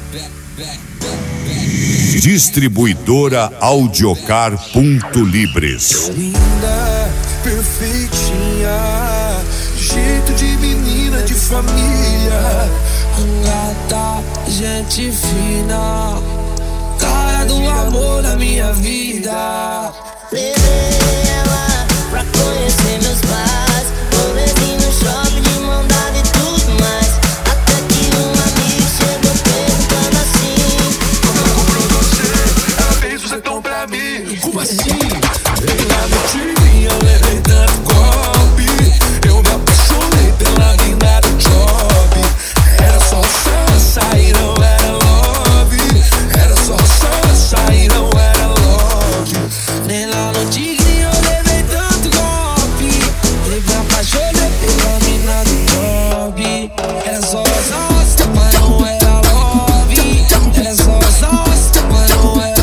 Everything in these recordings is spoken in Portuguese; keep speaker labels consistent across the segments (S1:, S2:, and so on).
S1: Distribuidora Audiocar.Libres.
S2: Linda, perfeitinha, jeito de menina de família, gata, gente fina, cara do amor da minha vida.
S3: Levei ela pra conhecer meus pais, rolezinho no shopping de mão dada e tudo mais. Até que um amigo chegou perguntando assim:
S2: como eu compro você? Ela fez o setão pra mim. Como assim? Veio lá no time, eu levei tanto golpe, eu me apaixonei pela mina do job. Era só sair, não era love. Era só sair, não era love. Nem lá no tigre eu levei tanto golpe, eu me apaixonei pela mina do job. Era só mas não era love. Era só mas não era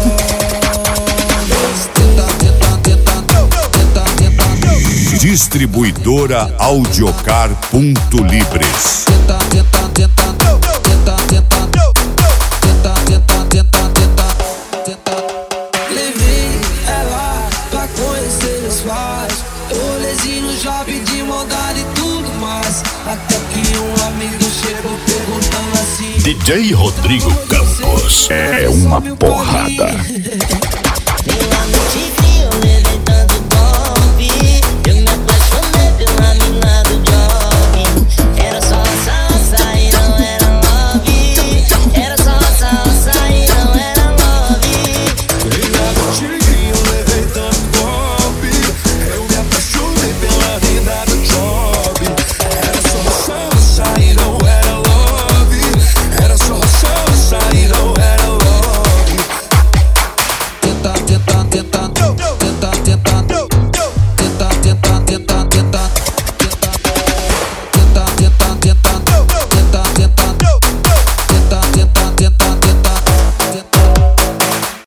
S2: love.
S1: Distribuidora Audiocar.Libres.
S2: Levei ela pra conhecer meus pais, rolezinho no shopping de moldada e tudo mais. Até que um amigo chegou perguntando assim:
S4: DJ Rodrigo Campos é uma porrada.
S3: Vem lá no tigre.